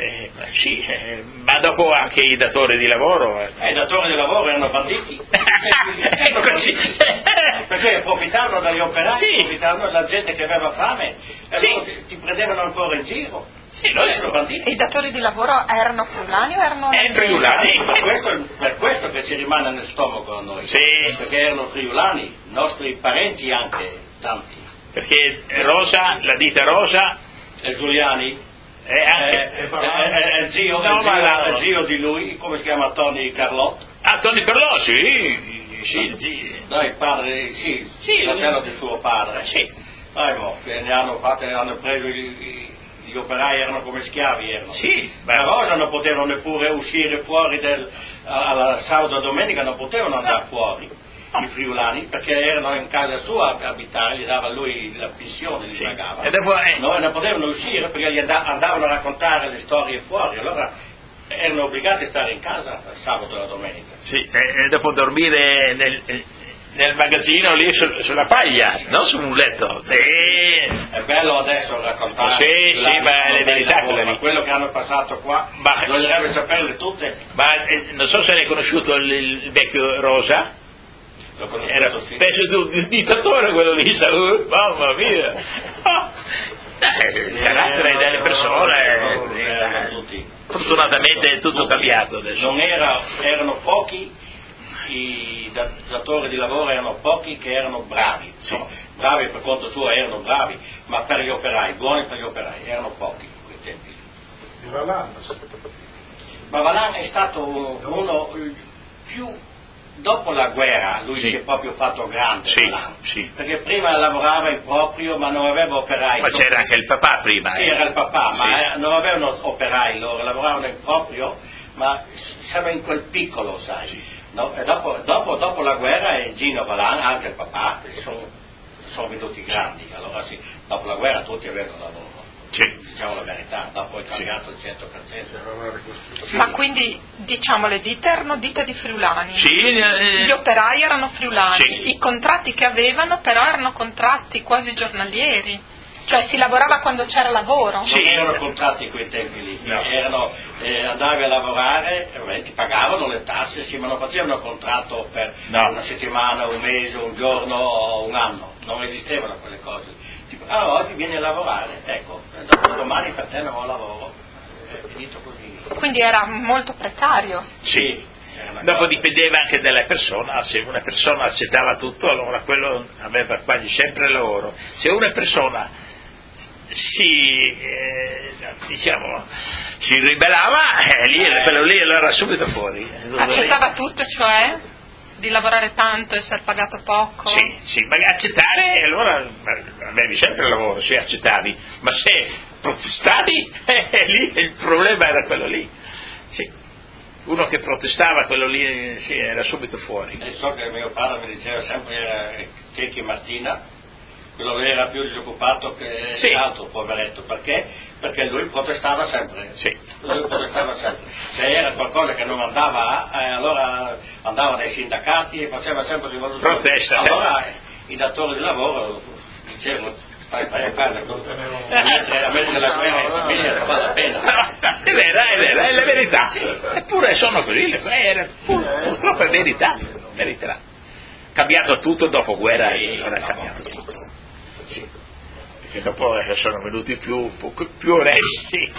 Sì, ma dopo anche i datori di lavoro. I datori di lavoro erano banditi. Eccoci. Perché approfittavano dagli operai, Sì. approfittavano della gente che aveva fame, e Sì. loro ti prendevano ancora in giro. Sì, loro Erano banditi. E i datori di lavoro erano friulani o erano... friulani. Per questo che ci rimane nel stomaco a noi. Sì. Perché erano friulani, nostri parenti anche, tanti. Perché Rosa, la dita Rosa, E Giuliani, è il zio di lui, come si chiama, Tony Carlotto. Ah, Tony Carlò, sì, zio. No, il padre, sì, il fratello di suo padre. Sì. Che hanno preso gli operai, erano come schiavi, erano. Sì, Ma Rosa non potevano neppure uscire fuori alla sabato e domenica, non potevano andare fuori. I friulani, perché erano in casa sua a abitare, gli dava lui la pensione, li pagava. E dopo, no, non potevano uscire perché gli andavano a raccontare le storie fuori, allora erano obbligati a stare in casa il sabato e la domenica. Sì, e dopo dormire nel magazzino lì sulla paglia, non su un letto. È bello adesso raccontare. Sì, ma è la verità quella lì. Ma quello che hanno passato qua, bisognerebbe saperle tutte. Ma non so se ne hai conosciuto il vecchio Rosa. Era spesso un dittatore quello lì, mamma mia. Il carattere delle persone, fortunatamente è tutto cambiato adesso. Non erano pochi, i datori di lavoro erano pochi che erano bravi, sì. Bravi per conto suo erano bravi, ma per gli operai, buoni per gli operai, erano pochi in quei tempi. Ma Valan è stato uno più. Dopo la guerra lui si è proprio fatto grande, perché prima lavorava in proprio ma non aveva operai. Ma c'era anche il papà prima. Sì, era il papà, ma non avevano operai loro, lavoravano in proprio, ma siamo in quel piccolo, sai. No? E dopo la guerra Gino Valan, anche il papà, sono venuti grandi, allora sì, dopo la guerra tutti avevano lavoro. Diciamo la verità, dopo è cambiato il 100%. Ma quindi diciamo le ditte erano ditte di friulani, gli operai erano friulani, i contratti che avevano però erano contratti quasi giornalieri, cioè si lavorava quando c'era lavoro. Non erano contratti quei tempi lì, andavi a lavorare, ti pagavano le tasse, ma non facevano contratto per una settimana, un mese, un giorno o un anno, non esistevano quelle cose. Oggi vieni a lavorare, ecco, dopo domani per te non ho lavoro, è finito così. Quindi era molto precario. Sì, dopo dipendeva anche dalla persona, se una persona accettava tutto allora quello aveva quasi sempre lavoro, se una persona si ribellava, quello lì allora subito fuori. Accettava tutto, cioè? Di lavorare tanto, essere pagato poco? Sì, ma accettare, allora avevi sempre il lavoro, se accettavi, ma se protestavi, lì il problema era quello lì. Sì. Uno che protestava, quello lì era subito fuori. E so che mio padre mi diceva sempre Checchi Martina, quello lì era più disoccupato che l'altro, poveretto, perché? Perché lui protestava sempre. Lui protestava sempre. Se era qualcosa che non andava, allora andava dai sindacati e faceva sempre rivoluzione. Protesta. Allora i datori di lavoro dicevano stai a casa, a mettere la guerra in famiglia non vale la pena. È vera, è la verità. Eppure sono così, purtroppo è verità. Cambiato tutto dopo guerra, non è cambiato tutto. Perché dopo sono venuti più onesti.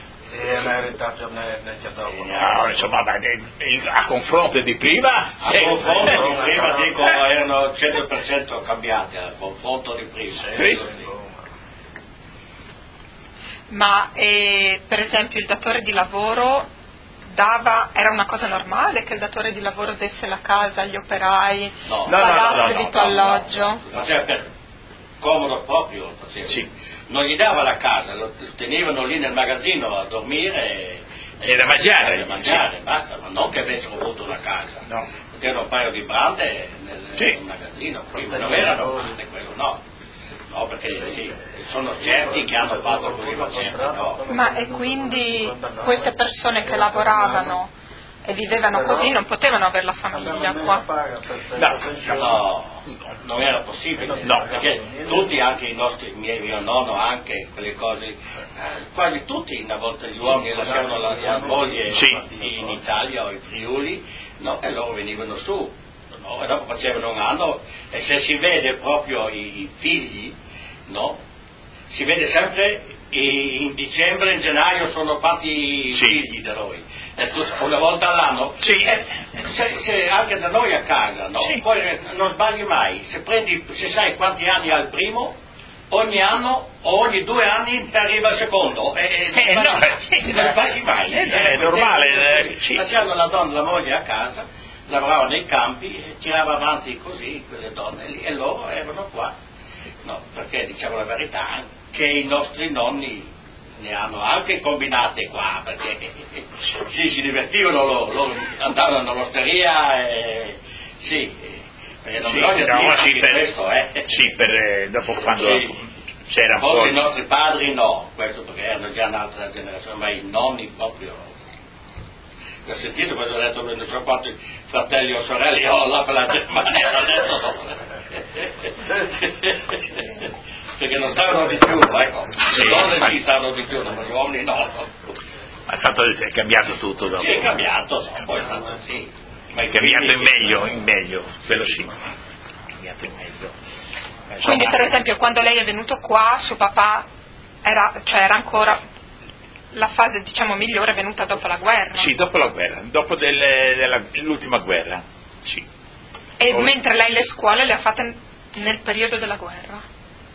No, insomma, a confronto di prima. A confronto di prima dico erano 100% cambiati, a confronto di prima. Ma per esempio il datore di lavoro era una cosa normale che il datore di lavoro desse la casa agli operai, pagasse vitto alloggio? Faceva per comodo proprio, non gli dava la casa, lo tenevano lì nel magazzino a dormire e da mangiare, basta, ma non che avessero avuto una casa, c'erano un paio di brande nel magazzino, prima non erano brande quello, no, perché sono certi che hanno fatto così, ma certi no. Ma e quindi queste persone che lavoravano E vivevano così, non potevano avere la famiglia qua. No, non era possibile, no, perché tutti, anche i nostri, mio nonno, anche quelle cose, quasi tutti una volta gli uomini lasciavano la moglie in Italia o in Friuli, no, e loro venivano su, no, e dopo facevano un anno, e se si vede proprio i figli, no, si vede sempre in dicembre, in gennaio sono fatti figli da noi, una volta all'anno, se anche da noi a casa, no? Poi non sbagli mai, se sai quanti anni ha il primo, ogni anno o ogni 2 anni arriva il secondo, non sbagli mai, è normale. Facevano la donna, la moglie a casa, lavorava nei campi, tirava avanti così quelle donne lì, e loro erano qua, no, perché diciamo la verità, che i nostri nonni ne hanno anche combinate qua, perché si divertivano, loro andavano all'osteria e perché non bisogna dire questo, dopo quando c'era un po'. Forse i nostri padri no, questo perché erano già un'altra generazione, ma i nonni proprio. Ho sentito quando ho detto non so quanti fratelli o sorelle ho là per la Germania, ho detto no. Perché non stavano di più, ecco. Le donne stavano di più, ma gli uomini no. Ma è cambiato tutto dopo. Sì, è cambiato, poi è stato Ma è cambiato in meglio, quello sì. È cambiato in meglio. Quindi per esempio quando lei è venuto qua, suo papà era ancora la fase diciamo migliore è venuta dopo la guerra? Sì, dopo la guerra, dopo l'ultima guerra, sì. E mentre lei le scuole le ha fatte nel periodo della guerra?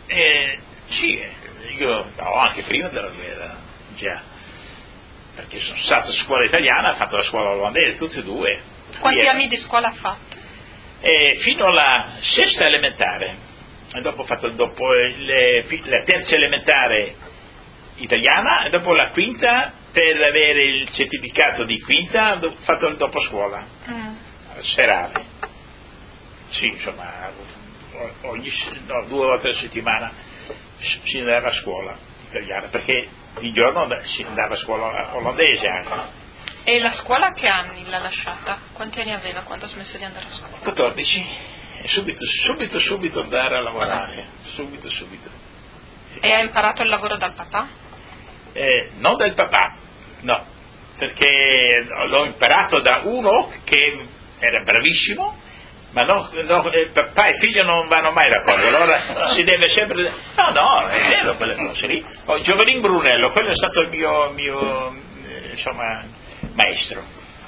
Io anche prima della guerra, già, perché sono stato a scuola italiana, ho fatto la scuola olandese, tutti e due. Quanti anni di scuola ha fatto? Fino alla sesta elementare, e dopo ho fatto la terza elementare italiana, e dopo la quinta, per avere il certificato di quinta, ho fatto il dopo scuola, serale. Sì, insomma, 2 volte a settimana si andava a scuola italiana, perché di giorno si andava a scuola olandese anche. E la scuola che anni l'ha lasciata? Quanti anni aveva quando ha smesso di andare a scuola? 14, e subito andare a lavorare, subito. Sì. E ha imparato il lavoro dal papà? Non dal papà, no, perché l'ho imparato da uno che era bravissimo, ma papà e figlio non vanno mai d'accordo, allora si deve sempre. No, è vero quelle cose lì. Giovanni Brunello, quello è stato il mio insomma maestro,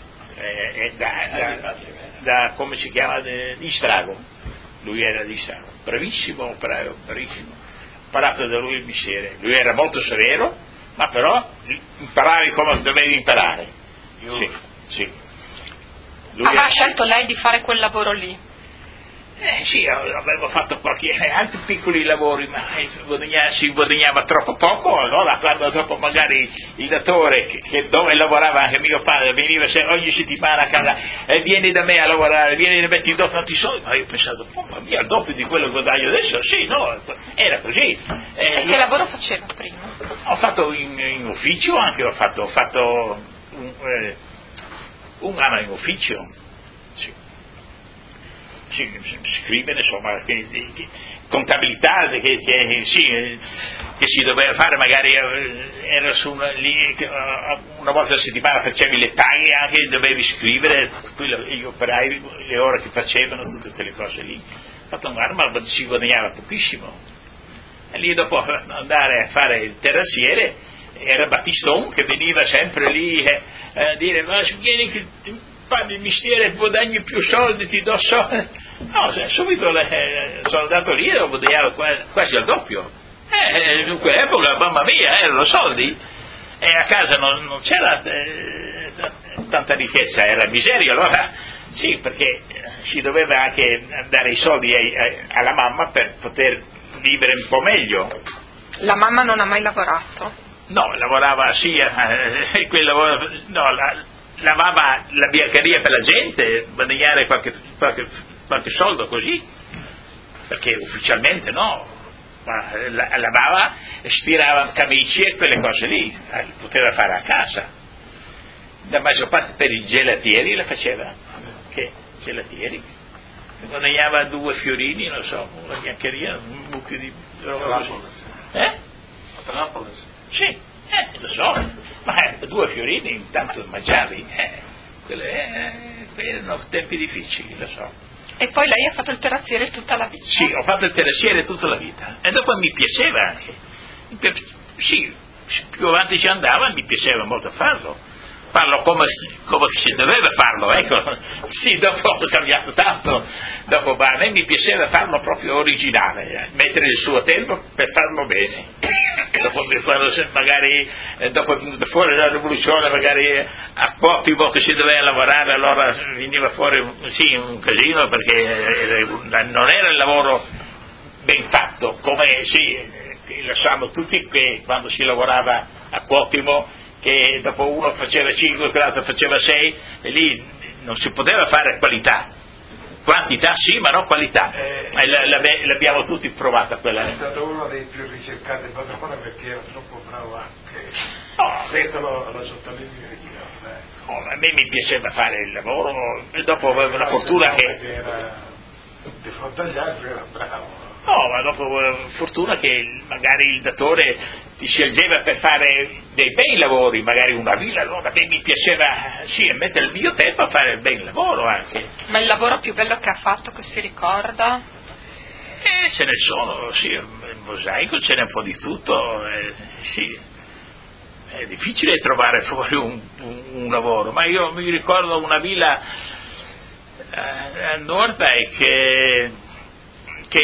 da come si chiama, di Strago. Lui era di Strago, bravissimo, bravissimo. Ho imparato da lui il mestiere. Lui era molto severo, ma però imparavi come dovevi imparare. Sì. Ha scelto lei di fare quel lavoro lì? Sì, avevo fatto anche piccoli lavori, ma si guadagnava troppo poco, allora quando dopo magari il datore dove lavorava anche mio padre veniva ogni settimana a casa e vieni da me a lavorare, vieni da me ti do tanti soldi, ma io ho pensato, ma via, il doppio di quello che guadagno adesso, sì, no, era così. E che lavoro faceva prima? Ho fatto in ufficio anche, ho fatto un anno in ufficio, scrivere, insomma, contabilità che si doveva fare, magari era una volta a settimana facevi le paghe, anche dovevi scrivere gli operai, le ore che facevano, tutte quelle cose lì. Ho fatto un anno, ma si guadagnava pochissimo, e lì dopo andare a fare il terrassiere era Battiston che veniva sempre lì a dire ma vieni che fai il mestiere, guadagni più soldi, ti do soldi. No, subito sono andato lì e ho guadagnato quasi al doppio. In quell'epoca, mamma mia, erano soldi, e a casa non c'era tanta ricchezza, era miseria, allora sì, perché si doveva anche dare i soldi alla mamma per poter vivere un po' meglio. La mamma non ha mai lavorato? No, lavorava lavava la biancheria per la gente, guadagnare qualche soldo così, perché ufficialmente no, ma lavava, stirava camicie e quelle cose lì, poteva fare a casa. la maggior parte per i gelatieri la faceva, che gelatieri, guadagnava 2 fiorini, non so, una biancheria, un mucchio di roba così. A Trapoli? Sì, lo so, ma 2 fiorini intanto mangiavi, quelli erano tempi difficili, lo so. E poi lei ha fatto il terrazziere tutta la vita? Sì, ho fatto il terrassiere tutta la vita, e dopo mi piaceva anche, sì, più avanti ci andava mi piaceva molto farlo. Parlo come si doveva farlo, ecco. Sì, dopo ho cambiato tanto, ma a me mi piaceva farlo proprio originale, mettere il suo tempo per farlo bene. Dopo quando magari dopo è venuta fuori la rivoluzione, magari a Cottivo che si doveva lavorare, allora veniva fuori un casino, perché non era il lavoro ben fatto, come lo sanno tutti che quando si lavorava a Cottivo, che dopo uno faceva 5, quell'altro faceva 6, e lì non si poteva fare qualità. Quantità sì, ma non qualità. L'abbiamo tutti provata quella. È stato uno dei più ricercati in padrone perché era troppo bravo anche. Questo lo sottolineo io. A me mi piaceva fare il lavoro, e dopo avevo la fortuna che era di fronte agli altri era bravo. Ma dopo fortuna che magari il datore ti sceglieva per fare dei bei lavori, magari una villa, allora a me mi piaceva mettere il mio tempo a fare il bel lavoro anche. Ma il lavoro più bello che ha fatto, che si ricorda? Ce ne sono, il mosaico, ce n'è un po' di tutto, è difficile trovare fuori un lavoro, ma io mi ricordo una villa a Nordwijk che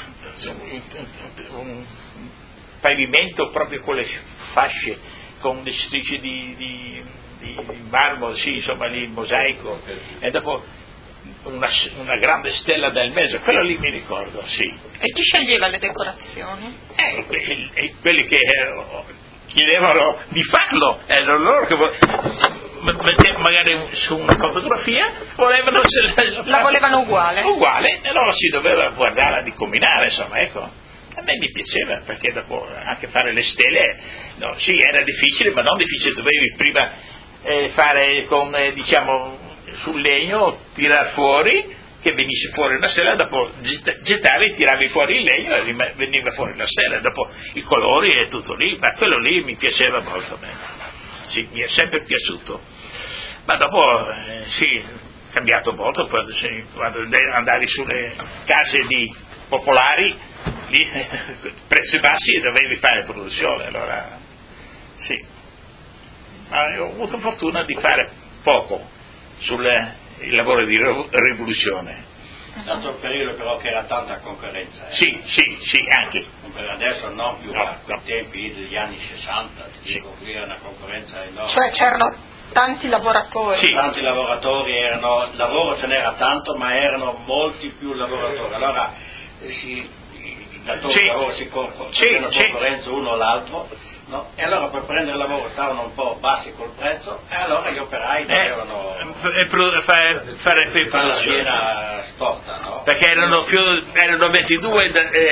un pavimento proprio con le fasce, con le strisce di marmo, insomma lì il mosaico, e dopo una grande stella nel mezzo, quello lì mi ricordo, sì. E chi sceglieva le decorazioni? Quelli che chiedevano di farlo, erano loro che magari su una fotografia la volevano uguale, e allora si doveva guardarla di combinare, insomma, ecco. A me mi piaceva, perché dopo anche fare le stelle, era difficile, ma non difficile, dovevi prima fare con, sul legno, tirar fuori, che venisse fuori una stella, dopo gettavi, tiravi fuori il legno e veniva fuori la stella, dopo i colori e tutto lì, ma quello lì mi piaceva molto a me. Sì, mi è sempre piaciuto. Ma dopo, cambiato molto, quando andavi sulle case popolari, lì, prezzi bassi, dovevi fare produzione, allora, sì. Ma io ho avuto fortuna di fare poco il lavoro di rivoluzione. È stato un periodo però che era tanta concorrenza. Sì, anche. Adesso non più, ai tempi degli anni 60, qui era una concorrenza enorme. Cioè c'erano tanti lavoratori. Sì, tanti lavoratori, lavoro ce n'era tanto, ma erano molti più lavoratori. Allora i datori di lavoro si facevano concorrenza uno o l'altro, no? E allora per prendere lavoro stavano un po' bassi col prezzo, e allora gli operai dovevano fare più produzione sporta, no? Perché erano 22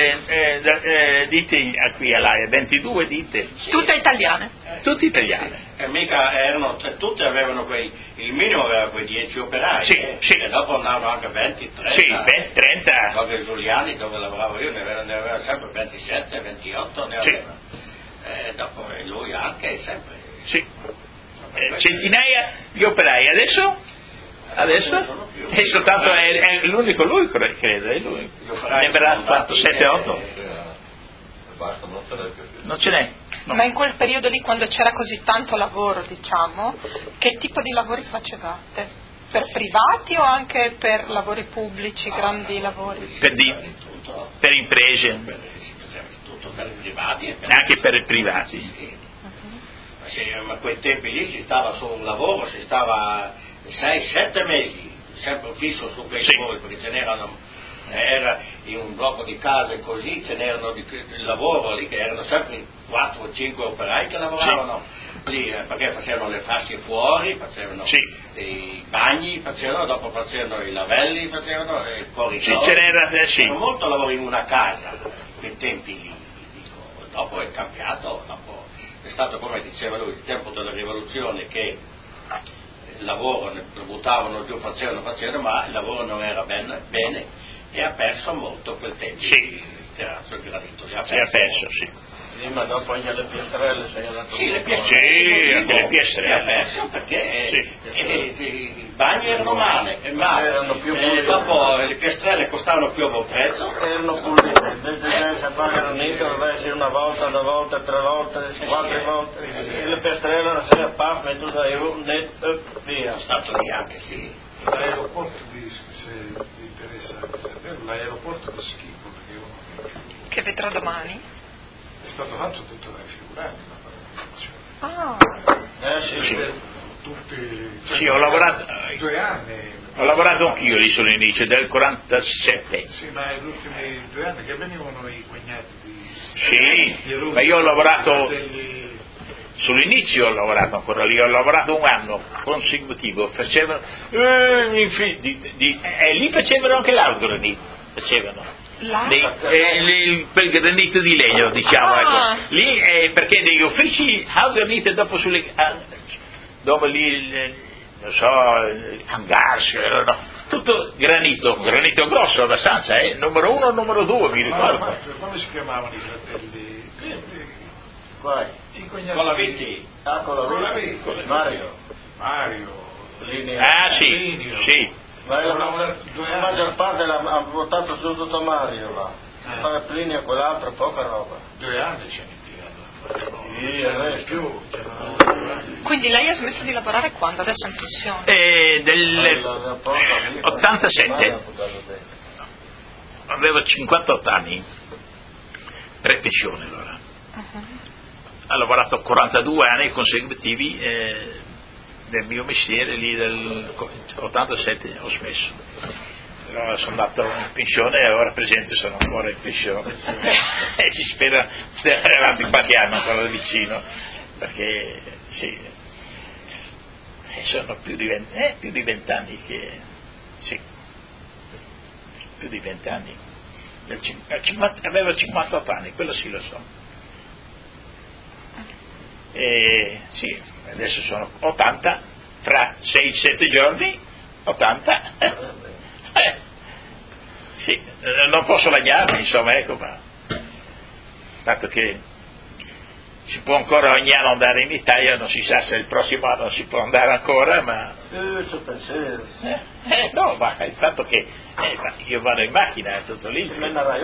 ditte qui all'AIA, 22 ditte. Tutte italiane. Tutte italiane. E mica tutte avevano il minimo aveva quei 10 operai, e dopo andavano anche 20, 30. Sì, 30. Proprio Giuliani, dove lavoravo io, ne aveva sempre 27, 28, ne aveva. E dopo lui anche, sempre. Sì. Centinaia di operai, adesso è soltanto è l'unico lui, credo, è lui. Ne avrà fatto 7-8. Basta, non ce n'è. No. Ma in quel periodo lì, quando c'era così tanto lavoro, che tipo di lavori facevate? Per privati o anche per lavori pubblici, grandi lavori? Per imprese. Tutto per i privati. Anche per i privati. Sì. Ma quei tempi lì si stava su un lavoro, si stava 6-7 mesi, sempre fisso su quei lavori, perché ce n'erano. Era in un blocco di case così, ce n'erano di lavoro lì che erano sempre 4 o 5 operai che lavoravano lì, perché facevano le fasce fuori, facevano i bagni, dopo facevano i lavelli, facevano i corridoi. C'era molto lavoro in una casa, quei tempi lì. Dopo è cambiato, dopo è stato, come diceva lui, il tempo della rivoluzione, che il lavoro lo buttavano giù, facevano, ma il lavoro non era bene e ha perso molto quel tempo. Sì. Il terrazzo, il granito. Si è perso, sì. Sì, ma dopo anche le piastrelle sei andato. Sì, le piastrelle, anche le piastrelle. Perché Sì. i bagni erano male, erano più puliti. dopo le piastrelle costavano più a buon prezzo. Erano pulite, invece se fa granito deve essere una volta, 2 volte, 3 volte, 4 volte. E le piastrelle la sera paf, metto da via. È stato lì anche, sì. L'aeroporto se vi interessa sapere, l'aeroporto di schifo perché uno Che vedrò domani. è stato fatto tutto dai figuranti la partecipazione. Ah. Tutti, Sì, ho lavorato 2 anni. Ho lavorato anch'io lì sull'inizio del 47. Sì, ma gli ultimi 2 anni che venivano i cognati Sì, ma io ho lavorato sull'inizio, ho lavorato ancora lì, ho lavorato 1 anno consecutivo, facevano lì facevano anche l'algranito, facevano quel granito di legno, diciamo, ecco. Lì perché degli uffici algranito e dopo dove lì non so, hangarsi, no, tutto granito grosso abbastanza, numero 1 numero 2 mi ricordo. Come si chiamavano i fratelli? Quali? Con la Vitti. Con la Vitti. Mario. Linea. Ah sì, Lineo. sì. Ma la maggior parte ha votato su tutto Mario là. Fare Plinio e quell'altro, poca roba. 2 anni ce ne tirano. Più. Quindi lei ha smesso di lavorare quando? Adesso è in pensione? Del 87. Avevo 58 anni, pre-pensione allora. Ha lavorato 42 anni consecutivi del mio mestiere, lì del 87 ho smesso. Allora sono andato in pensione e ora presente sono ancora in pensione e si spera di andare avanti qualche anno ancora vicino, perché sì, sono più di 20 anni che sì, più di 20 anni. Avevo 58 anni, quello sì lo so. E sì, adesso sono 80, fra 6-7 giorni 80. Sì, non posso lagnarmi, insomma, ecco, ma dato che si può ancora ogni anno andare in Italia, non si sa se il prossimo anno si può andare ancora, ma no, ma il fatto che io vado in macchina è tutto lì.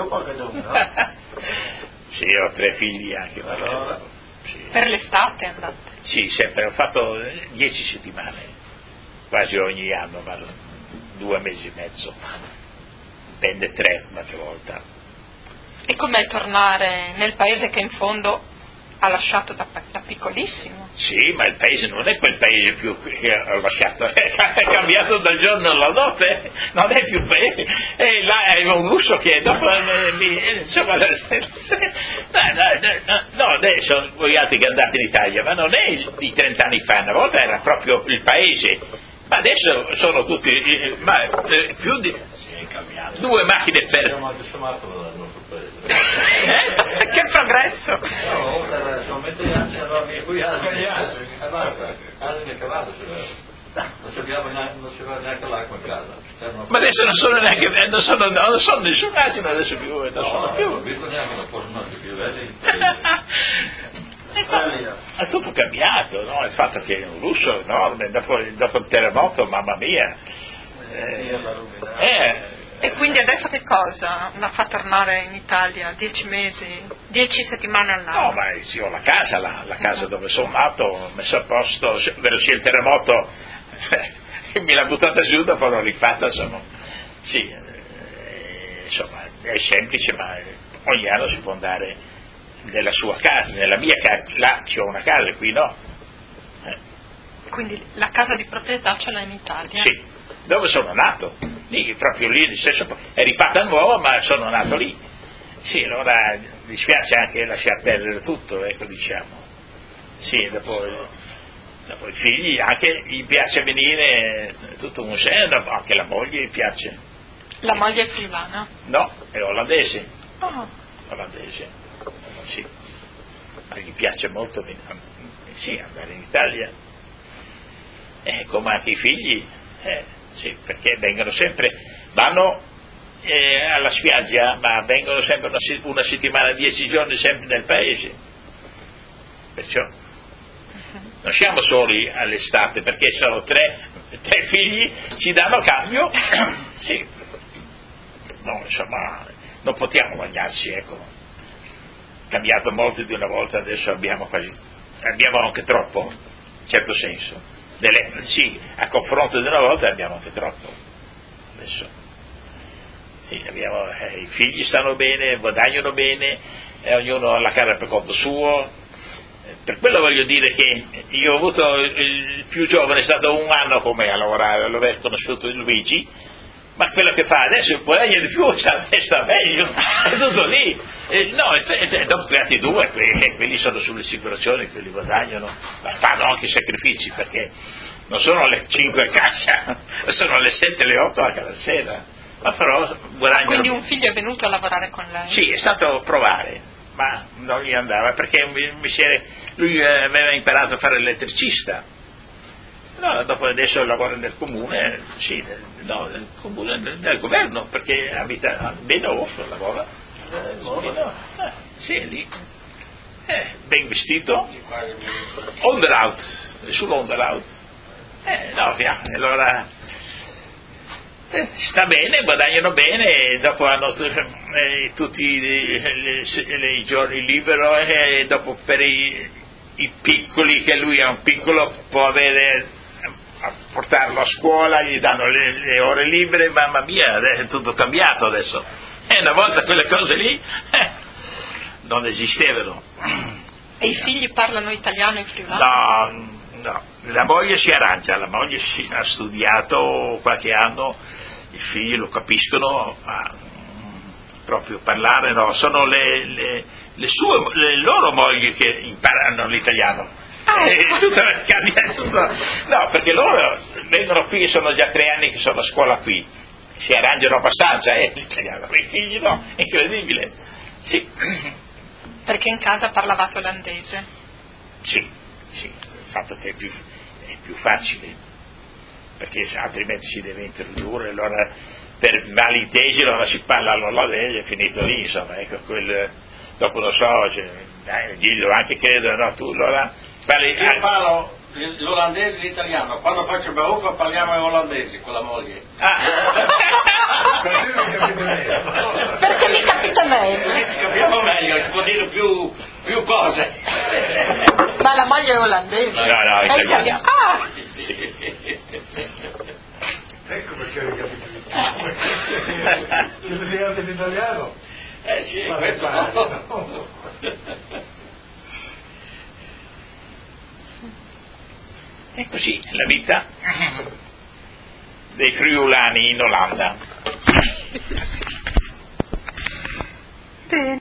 Sì, ho 3 figli anche. Allora. Sì. Per l'estate andate? Sì, sempre, ho fatto 10 settimane, quasi ogni anno, vado 2 mesi e mezzo, dipende 3 qualche volta. E com'è tornare nel paese che in fondo ha lasciato da piccolissimo? Sì, ma il paese non è quel paese più che ho lasciato, è cambiato dal giorno alla notte, non è più paese, e là è un lusso che dopo insomma, no, adesso voi altri che andate in Italia, ma non è di 30 anni fa, una volta era proprio il paese, ma adesso sono tutti, più di 2 macchine per... Che progresso! Solamente qui non si va neanche l'acqua in casa. Ma adesso non sono neanche, non sono nessun asino adesso più, non sono più. Neanche non possono più È tutto cambiato, no? Il fatto che è un lusso enorme, dopo il terremoto, mamma mia. E quindi adesso che cosa? La fa tornare in Italia 10 mesi, 10 settimane all'anno? No, ma sì, ho la casa là, la casa dove sono nato, ho messo a posto, veloce il terremoto, mi l'ha buttata giù, dopo l'ho rifatta, insomma. Sì, insomma, è semplice, ma ogni anno si può andare nella sua casa, nella mia casa, là c'ho una casa, qui no. Quindi la casa di proprietà ce l'ha in Italia? Sì, dove sono nato, lì, proprio lì, stesso, è rifatta nuova, ma sono nato lì. Sì, allora mi dispiace anche lasciar perdere tutto, ecco, diciamo. Sì, dopo i figli anche gli piace venire tutto un seno, anche la moglie gli piace. La moglie è friulana? No, è olandese. Oh. Olandese, sì. Ma gli piace molto andare in Italia. come anche i figli, sì, perché vanno alla spiaggia, ma vengono sempre una settimana, 10 giorni sempre nel paese, perciò non siamo soli all'estate, perché sono tre figli, ci danno cambio, sì, no, insomma, non possiamo bagnarsi, ecco, cambiato molto di una volta, adesso abbiamo anche troppo, in certo senso, sì, a confronto di una volta abbiamo anche troppo, adesso, sì, i figli stanno bene, guadagnano bene, ognuno ha la casa per conto suo. Per quello voglio dire che io ho avuto il più giovane, è stato 1 anno con me a lavorare, l'aver conosciuto Luigi, ma quello che fa adesso guadagna di più, sta meglio, è tutto lì. Dopo gli altri 2, quelli sono sulle assicurazioni, quelli guadagnano, ma fanno anche sacrifici, perché non sono alle 5 a casa, sono alle 7, alle 8 anche alla sera, ma però guadagnano. Quindi un figlio è venuto a lavorare con lei? Sì, è stato a provare, ma non gli andava, perché lui aveva imparato a fare l'elettricista. No, dopo adesso lavora nel comune, sì, nel comune, nel governo, perché abita a Bedoff, lavora. Sì, è lì. Ben vestito. Onderhoud, sull'onderhoud. Allora sta bene, guadagnano bene, e dopo hanno tutti i giorni libero, e dopo per i piccoli, che lui è un piccolo, può avere a portarlo a scuola, gli danno le ore libere, mamma mia, è tutto cambiato adesso. Una volta quelle cose lì non esistevano. E i figli parlano italiano in friulano? No, la moglie si arrangia, la moglie ha studiato qualche anno, i figli lo capiscono, ma proprio parlare no, sono le loro mogli che imparano l'italiano. No, perché loro vengono qui, sono già 3 anni che sono a scuola qui, si arrangiano abbastanza, l'italiano, ma i figli no, è incredibile. Sì. Perché in casa parlavate olandese? Sì, il fatto che è più facile, perché altrimenti si deve introdurre, allora per malintesi allora si parla l'olandese, è finito lì, insomma, ecco, dopo lo so, Gildo anche credo, no, tu allora parli. Io parlo l'olandese e l'italiano, quando faccio baruffa parliamo in olandese con la moglie. Perché mi capite meglio? Ci capiamo meglio, ci può dire più cose. Ma la moglie è olandese? No, è italiano. Sì. Ecco perché hai capito. Siete studiati l'italiano? Sì, questo no. È così la vita dei friulani in Olanda.